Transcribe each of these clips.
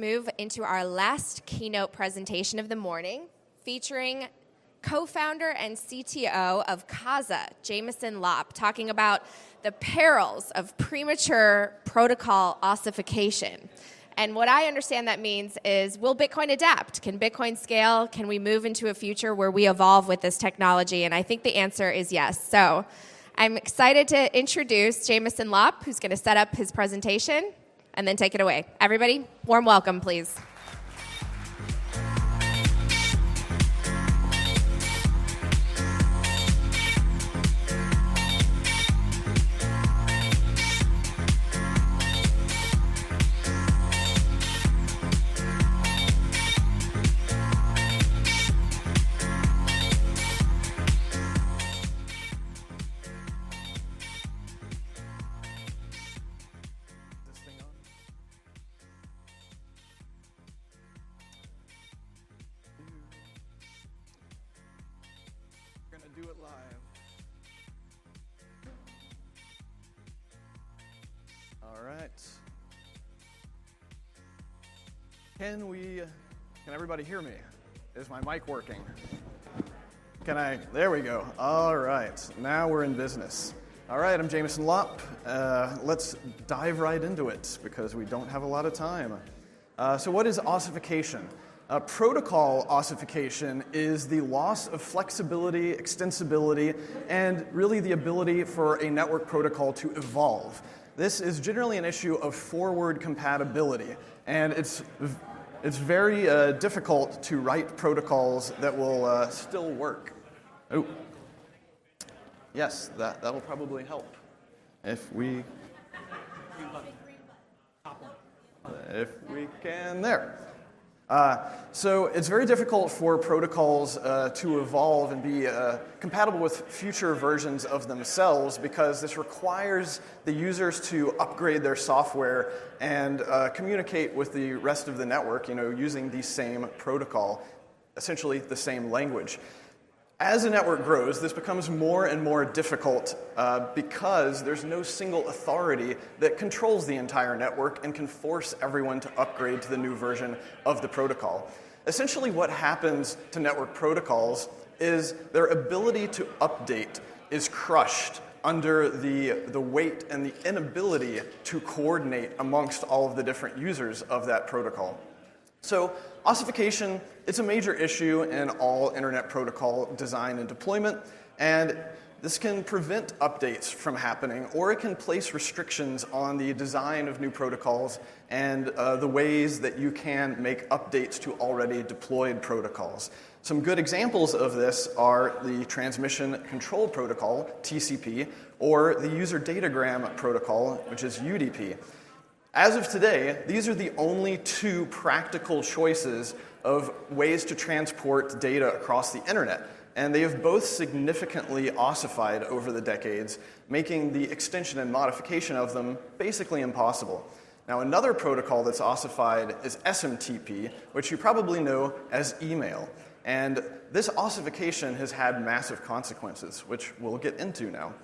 move into our last keynote presentation of the morning, featuring co-founder and CTO of Kazaa, Jameson Lopp, talking about the perils of premature protocol ossification. And what I understand that means is, will Bitcoin adapt? Can Bitcoin scale? Can we move into a future where we evolve with this technology? And I think the answer is yes. So I'm excited to introduce Jameson Lopp, who's going to set up his presentation and then take it away. Everybody, warm welcome, please. Do it live. All right. Can everybody hear me? Is my mic working? There we go. All right. Now we're in business. All right, I'm Jameson Lopp. Let's dive right into it because we don't have a lot of time. So what is ossification? Protocol ossification is the loss of flexibility, extensibility, and really the ability for a network protocol to evolve. This is generally an issue of forward compatibility, and it's very difficult to write protocols that will still work. Oh, yes, that'll probably help if we can. There. So it's very difficult for protocols to evolve and be compatible with future versions of themselves because this requires the users to upgrade their software and communicate with the rest of the network, using the same protocol, essentially the same language. As a network grows, this becomes more and more difficult because there's no single authority that controls the entire network and can force everyone to upgrade to the new version of the protocol. Essentially, what happens to network protocols is their ability to update is crushed under the weight and the inability to coordinate amongst all of the different users of that protocol. So ossification, it's a major issue in all internet protocol design and deployment, and this can prevent updates from happening, or it can place restrictions on the design of new protocols and the ways that you can make updates to already deployed protocols. Some good examples of this are the Transmission Control Protocol, TCP, or the User Datagram Protocol, which is UDP. As of today, these are the only two practical choices of ways to transport data across the internet, and they have both significantly ossified over the decades, making the extension and modification of them basically impossible. Now, another protocol that's ossified is SMTP, which you probably know as email, and this ossification has had massive consequences, which we'll get into now.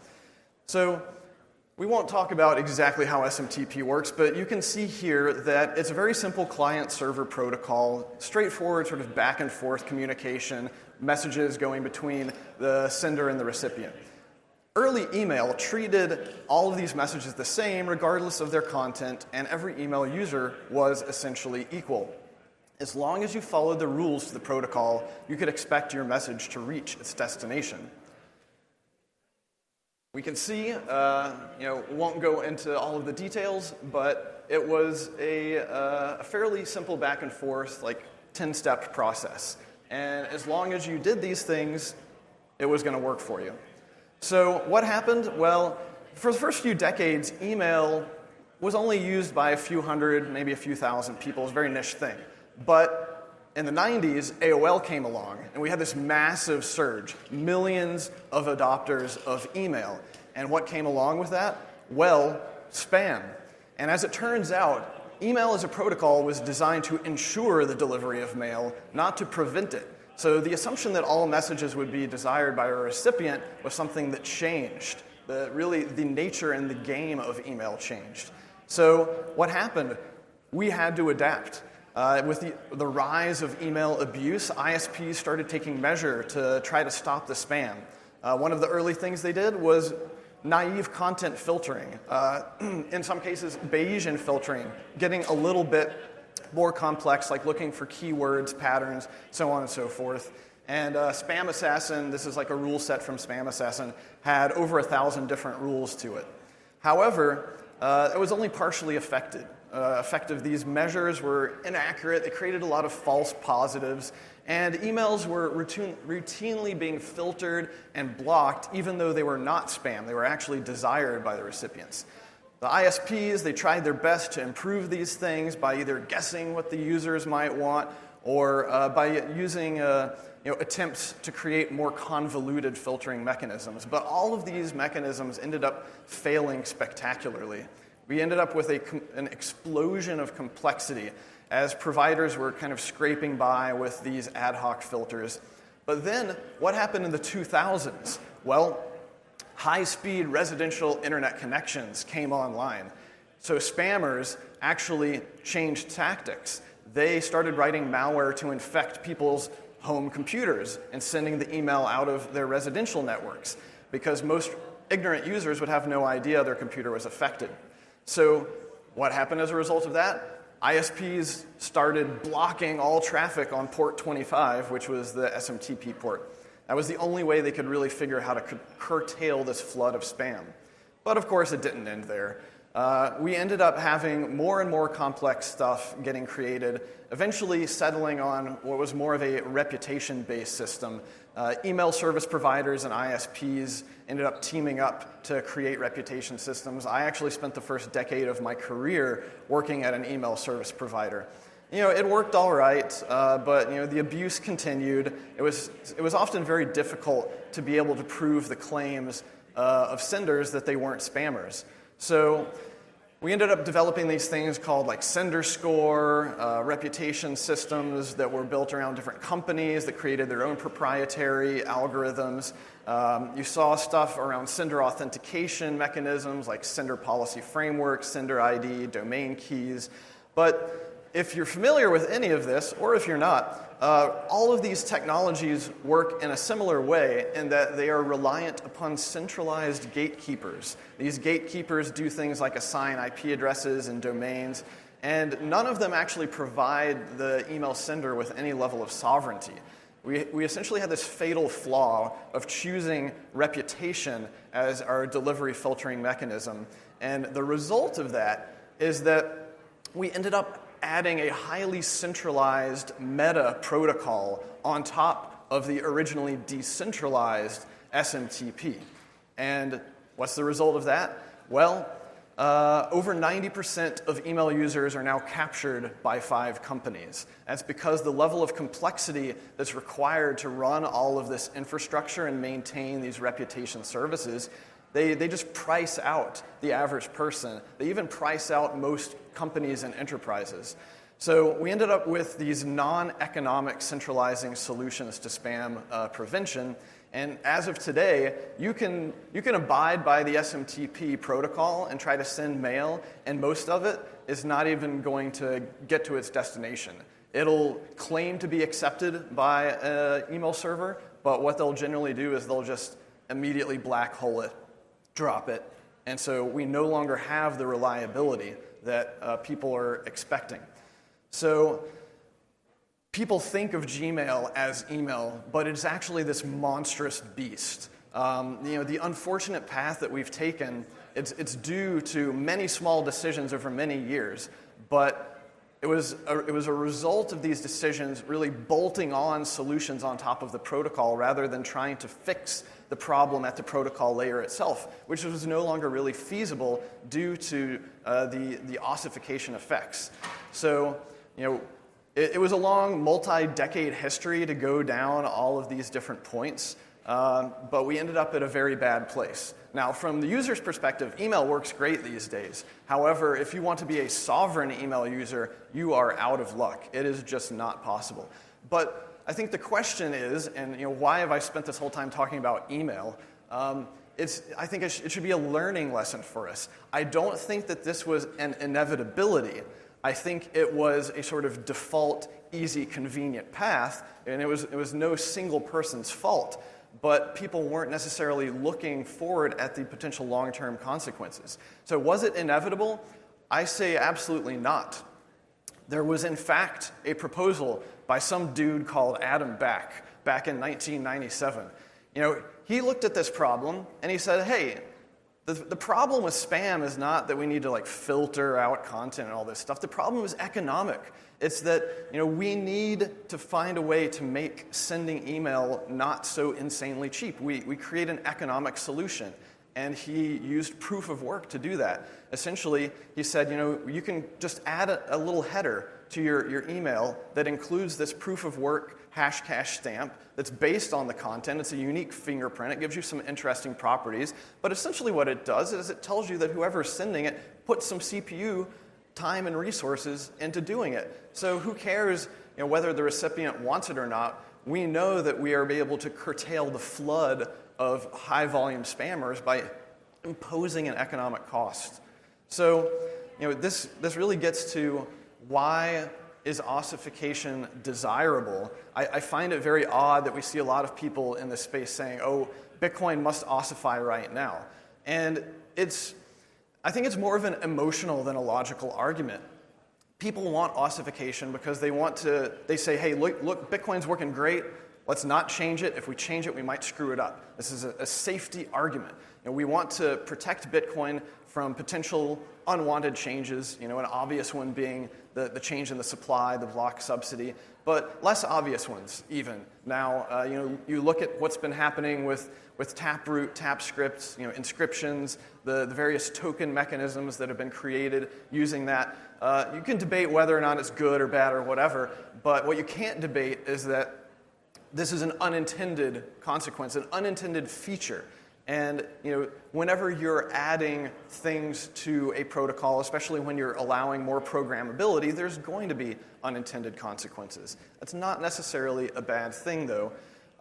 So, we won't talk about exactly how SMTP works, but you can see here that it's a very simple client-server protocol, straightforward sort of back-and-forth communication, messages going between the sender and the recipient. Early email treated all of these messages the same regardless of their content, and every email user was essentially equal. As long as you followed the rules to the protocol, you could expect your message to reach its destination. We can see, won't go into all of the details, but it was a fairly simple back and forth, 10-step process. And as long as you did these things, it was going to work for you. So what happened? Well, for the first few decades, email was only used by a few hundred, maybe a few thousand people. It was a very niche thing. But in the 90s, AOL came along, and we had this massive surge, millions of adopters of email. And what came along with that? Well, spam. And as it turns out, email as a protocol was designed to ensure the delivery of mail, not to prevent it. So the assumption that all messages would be desired by a recipient was something that changed. Really, the nature and the game of email changed. So what happened? We had to adapt. With the rise of email abuse, ISPs started taking measure to try to stop the spam. One of the early things they did was naive content filtering, in some cases Bayesian filtering, getting a little bit more complex, like looking for keywords, patterns, so on and so forth. And Spam Assassin, this is like a rule set from Spam Assassin, had over 1,000 different rules to it. However, it was only partially effective. These measures were inaccurate. They created a lot of false positives, and emails were routinely being filtered and blocked, even though they were not spam. They were actually desired by the recipients. The ISPs, they tried their best to improve these things by either guessing what the users might want or by using attempts to create more convoluted filtering mechanisms. But all of these mechanisms ended up failing spectacularly. We ended up with an explosion of complexity as providers were kind of scraping by with these ad hoc filters. But then, what happened in the 2000s? Well, high-speed residential internet connections came online. So spammers actually changed tactics. They started writing malware to infect people's home computers and sending the email out of their residential networks, because most ignorant users would have no idea their computer was affected. So what happened as a result of that? ISPs started blocking all traffic on port 25, which was the SMTP port. That was the only way they could really figure how to curtail this flood of spam. But of course, it didn't end there. We ended up having more and more complex stuff getting created, eventually settling on what was more of a reputation-based system. Email service providers and ISPs ended up teaming up to create reputation systems. I actually spent the first decade of my career working at an email service provider. It worked all right, but the abuse continued. It was often very difficult to be able to prove the claims of senders that they weren't spammers. So we ended up developing these things called like sender score, reputation systems that were built around different companies that created their own proprietary algorithms. You saw stuff around sender authentication mechanisms like sender policy framework, sender ID, domain keys. But if you're familiar with any of this, or if you're not, all of these technologies work in a similar way in that they are reliant upon centralized gatekeepers. These gatekeepers do things like assign IP addresses and domains, and none of them actually provide the email sender with any level of sovereignty. We essentially had this fatal flaw of choosing reputation as our delivery filtering mechanism, and the result of that is that we ended up adding a highly centralized meta protocol on top of the originally decentralized SMTP. And what's the result of that? Well, over 90% of email users are now captured by 5 companies. That's because the level of complexity that's required to run all of this infrastructure and maintain these reputation services, they just price out the average person. They even price out most companies and enterprises. So we ended up with these non-economic centralizing solutions to spam prevention. And as of today, you can abide by the SMTP protocol and try to send mail, and most of it is not even going to get to its destination. It'll claim to be accepted by an email server, but what they'll generally do is they'll just immediately black hole it, drop it, and so we no longer have the reliability that people are expecting. So people think of Gmail as email, but it's actually this monstrous beast. The unfortunate path that we've taken, it's due to many small decisions over many years, but it was a result of these decisions really bolting on solutions on top of the protocol rather than trying to fix the problem at the protocol layer itself, which was no longer really feasible due to the ossification effects. So, it was a long, multi-decade history to go down all of these different points, but we ended up at a very bad place. Now, from the user's perspective, email works great these days. However, if you want to be a sovereign email user, you are out of luck. It is just not possible. But I think the question is, and why have I spent this whole time talking about email? I think it should be a learning lesson for us. I don't think that this was an inevitability. I think it was a sort of default, easy, convenient path, and it was no single person's fault. But people weren't necessarily looking forward at the potential long-term consequences. So was it inevitable? I say absolutely not. There was, in fact, a proposal by some dude called Adam Back in 1997. He looked at this problem and he said, hey, the problem with spam is not that we need to filter out content and all this stuff. The problem is economic. It's that we need to find a way to make sending email not so insanely cheap. We create an economic solution. And he used proof of work to do that. Essentially, he said, you can just add a little header to your email that includes this proof of work Hashcash stamp that's based on the content. It's a unique fingerprint. It gives you some interesting properties. But essentially what it does is it tells you that whoever's sending it put some CPU time and resources into doing it. So who cares whether the recipient wants it or not? We know that we are able to curtail the flood of high-volume spammers by imposing an economic cost. So, this really gets to why is ossification desirable? I find it very odd that we see a lot of people in this space saying, oh, Bitcoin must ossify right now. And I think it's more of an emotional than a logical argument. People want ossification because they say, hey, look, Bitcoin's working great. Let's not change it. If we change it, we might screw it up. This is a safety argument. We want to protect Bitcoin from potential unwanted changes, an obvious one being the change in the supply, the block subsidy, but less obvious ones even. Now, you look at what's been happening with Taproot, TapScript, inscriptions, the various token mechanisms that have been created using that. You can debate whether or not it's good or bad or whatever, but what you can't debate is that this is an unintended consequence, an unintended feature. And whenever you're adding things to a protocol, especially when you're allowing more programmability, there's going to be unintended consequences. That's not necessarily a bad thing, though.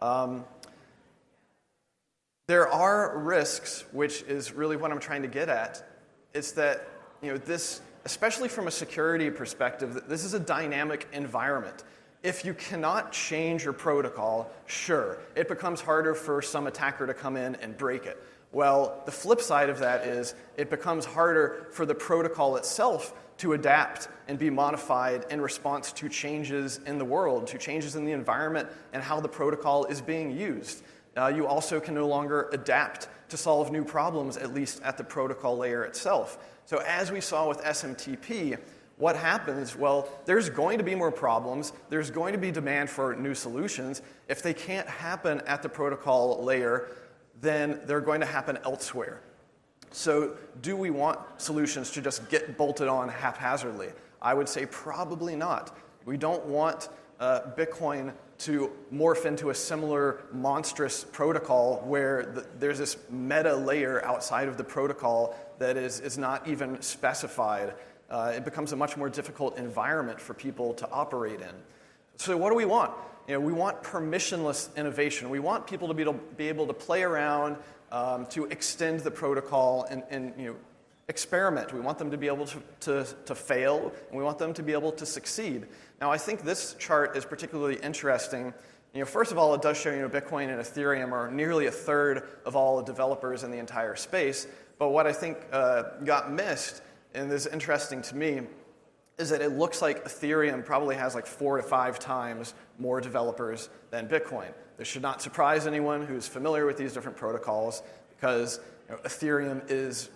There are risks, which is really what I'm trying to get at. It's that this, especially from a security perspective, this is a dynamic environment. If you cannot change your protocol, sure, it becomes harder for some attacker to come in and break it. Well, the flip side of that is it becomes harder for the protocol itself to adapt and be modified in response to changes in the world, to changes in the environment and how the protocol is being used. You also can no longer adapt to solve new problems, at least at the protocol layer itself. So as we saw with SMTP, what happens? Well, there's going to be more problems. There's going to be demand for new solutions. If they can't happen at the protocol layer, then they're going to happen elsewhere. So do we want solutions to just get bolted on haphazardly? I would say probably not. We don't want Bitcoin to morph into a similar monstrous protocol where there's this meta layer outside of the protocol that is not even specified. It becomes a much more difficult environment for people to operate in. So what do we want? We want permissionless innovation. We want people to be able to play around, to extend the protocol and experiment. We want them to be able to fail, and we want them to be able to succeed. Now, I think this chart is particularly interesting. First of all, it does show Bitcoin and Ethereum are nearly a third of all the developers in the entire space. But what I think got missed, and is interesting to me, is that it looks like Ethereum probably has 4 to 5 times more developers than Bitcoin. This should not surprise anyone who's familiar with these different protocols, because Ethereum is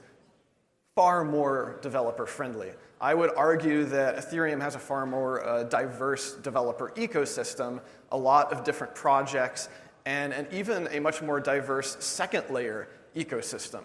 far more developer-friendly. I would argue that Ethereum has a far more diverse developer ecosystem, a lot of different projects, and even a much more diverse second-layer ecosystem.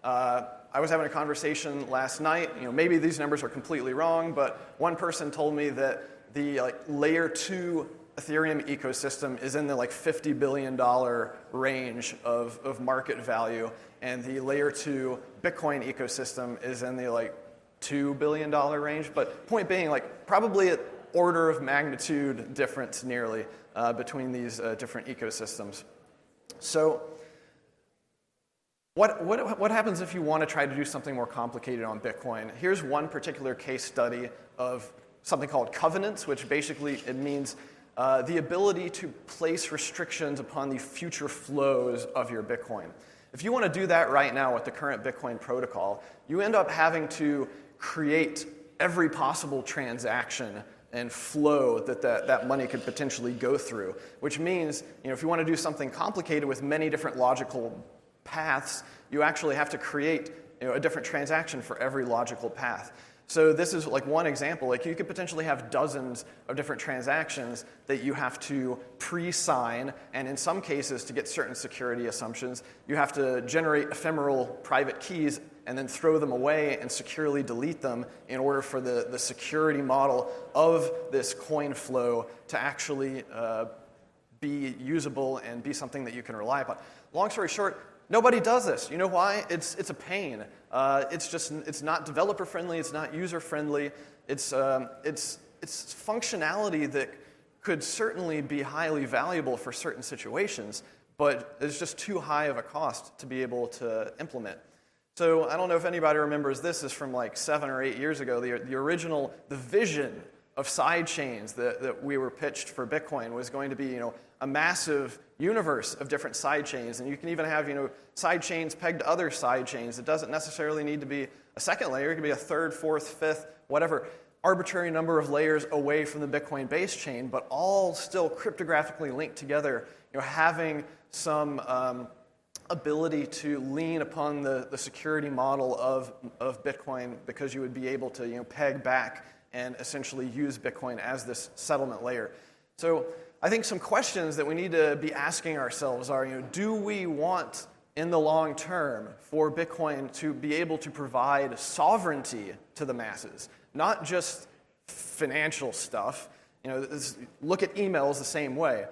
I was having a conversation last night. Maybe these numbers are completely wrong, but one person told me that the layer 2 Ethereum ecosystem is in the $50 billion range of market value, and the layer 2 Bitcoin ecosystem is in the $2 billion range. But point being, probably an order of magnitude difference nearly between these different ecosystems. So What happens if you want to try to do something more complicated on Bitcoin? Here's one particular case study of something called covenants, which basically it means the ability to place restrictions upon the future flows of your Bitcoin. If you want to do that right now with the current Bitcoin protocol, you end up having to create every possible transaction and flow that money could potentially go through, which means if you want to do something complicated with many different logical paths, you actually have to create a different transaction for every logical path. So this is like one example. Like you could potentially have dozens of different transactions that you have to pre-sign, and in some cases, to get certain security assumptions, you have to generate ephemeral private keys and then throw them away and securely delete them in order for the security model of this coin flow to actually be usable and be something that you can rely upon. Long story short, nobody does this. You know why? It's a pain. It's not developer friendly. It's not user friendly. It's functionality that could certainly be highly valuable for certain situations, but it's just too high of a cost to be able to implement. So I don't know if anybody remembers this is from like 7 or 8 years ago. The vision of side chains that we were pitched for Bitcoin was going to be a massive universe of different side chains, and you can even have side chains pegged to other side chains. It doesn't necessarily need to be a second layer. It can be a third, fourth, fifth, whatever arbitrary number of layers away from the Bitcoin base chain, but all still cryptographically linked together. Having some ability to lean upon the security model of Bitcoin, because you would be able to peg back and essentially use Bitcoin as this settlement layer. So I think some questions that we need to be asking ourselves are, do we want in the long term for Bitcoin to be able to provide sovereignty to the masses, not just financial stuff? Look at emails the same way.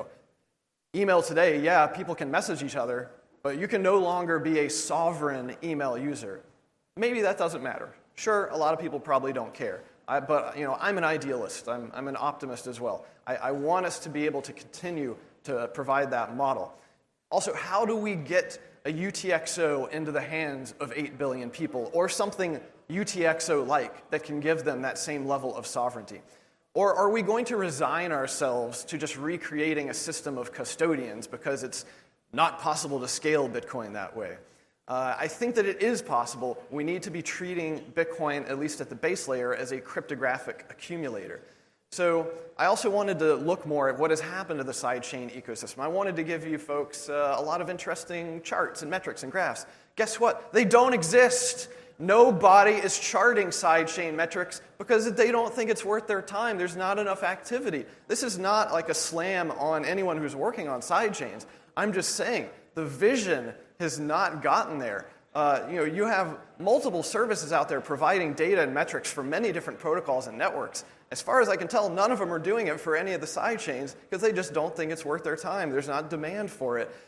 Email today, yeah, people can message each other, but you can no longer be a sovereign email user. Maybe that doesn't matter. Sure, a lot of people probably don't care. But I'm an idealist. I'm an optimist as well. I want us to be able to continue to provide that model. Also, how do we get a UTXO into the hands of 8 billion people, or something UTXO-like that can give them that same level of sovereignty? Or are we going to resign ourselves to just recreating a system of custodians because it's not possible to scale Bitcoin that way? I think that it is possible. We need to be treating Bitcoin, at least at the base layer, as a cryptographic accumulator. So I also wanted to look more at what has happened to the sidechain ecosystem. I wanted to give you folks a lot of interesting charts and metrics and graphs. Guess what? They don't exist. Nobody is charting sidechain metrics because they don't think it's worth their time. There's not enough activity. This is not like a slam on anyone who's working on sidechains. I'm just saying the vision has not gotten there. You have multiple services out there providing data and metrics for many different protocols and networks. As far as I can tell, none of them are doing it for any of the side chains because they just don't think it's worth their time. There's not demand for it.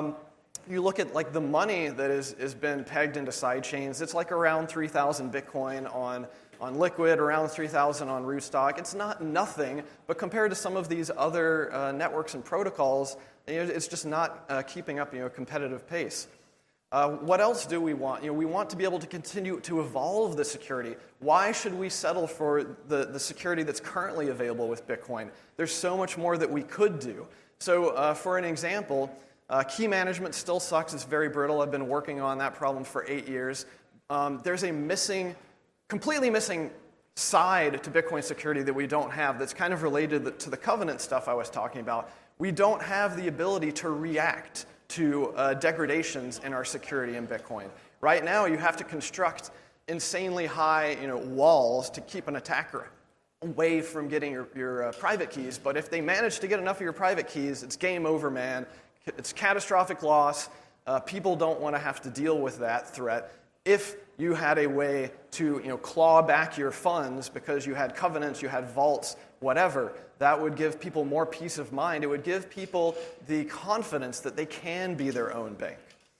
You look at like the money that has been pegged into side chains. It's like around 3,000 Bitcoin on Liquid, around 3,000 on Rootstock. It's not nothing, but compared to some of these other networks and protocols, it's just not keeping up a competitive pace. What else do we want? We want to be able to continue to evolve the security. Why should we settle for the security that's currently available with Bitcoin? There's so much more that we could do. So for an example, key management still sucks. It's very brittle. I've been working on that problem for 8 years. There's a completely missing side to Bitcoin security that we don't have that's kind of related to the covenant stuff I was talking about. We don't have the ability to react to degradations in our security in Bitcoin. Right now, you have to construct insanely high walls to keep an attacker away from getting your private keys. But if they manage to get enough of your private keys, it's game over, man. It's catastrophic loss. People don't want to have to deal with that threat. If you had a way to claw back your funds because you had covenants, you had vaults, whatever, that would give people more peace of mind. It would give people the confidence that they can be their own bank.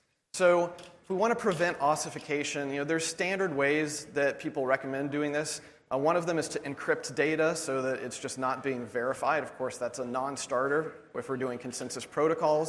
So if we want to prevent ossification, there's standard ways that people recommend doing this. One of them is to encrypt data so that it's just not being verified. Of course, that's a non-starter if we're doing consensus protocols.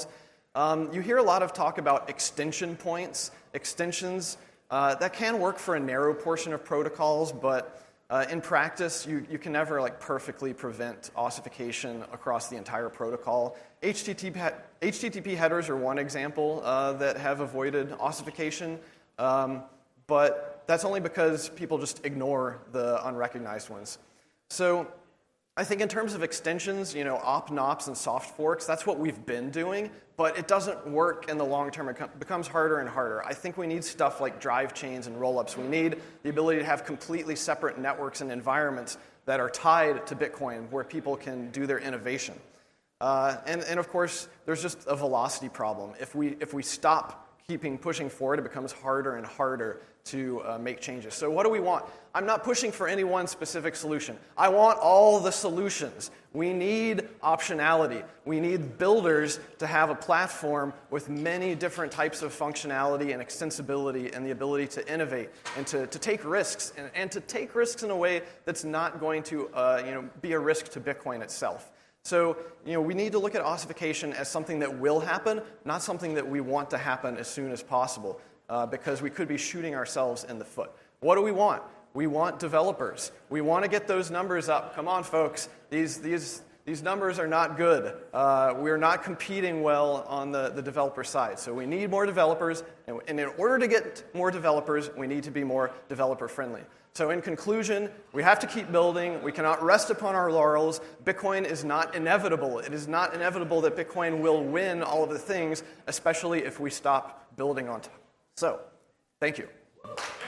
You hear a lot of talk about extension points, extensions. That can work for a narrow portion of protocols, but in practice, you can never perfectly prevent ossification across the entire protocol. HTTP headers are one example that have avoided ossification, but that's only because people just ignore the unrecognized ones. So I think in terms of extensions, op, nops, and soft forks, that's what we've been doing, but it doesn't work in the long term. It becomes harder and harder. I think we need stuff like drive chains and rollups. We need the ability to have completely separate networks and environments that are tied to Bitcoin where people can do their innovation. And of course, there's just a velocity problem. If we stop pushing forward, it becomes harder and harder to make changes. So what do we want? I'm not pushing for any one specific solution. I want all the solutions. We need optionality. We need builders to have a platform with many different types of functionality and extensibility and the ability to innovate and to take risks and to take risks in a way that's not going to be a risk to Bitcoin itself. So, we need to look at ossification as something that will happen, not something that we want to happen as soon as possible, because we could be shooting ourselves in the foot. What do we want? We want developers. We want to get those numbers up. Come on, folks. These numbers are not good. We're not competing well on the developer side. So we need more developers, and in order to get more developers, we need to be more developer-friendly. So in conclusion, we have to keep building. We cannot rest upon our laurels. Bitcoin is not inevitable. It is not inevitable that Bitcoin will win all of the things, especially if we stop building on top. So, thank you.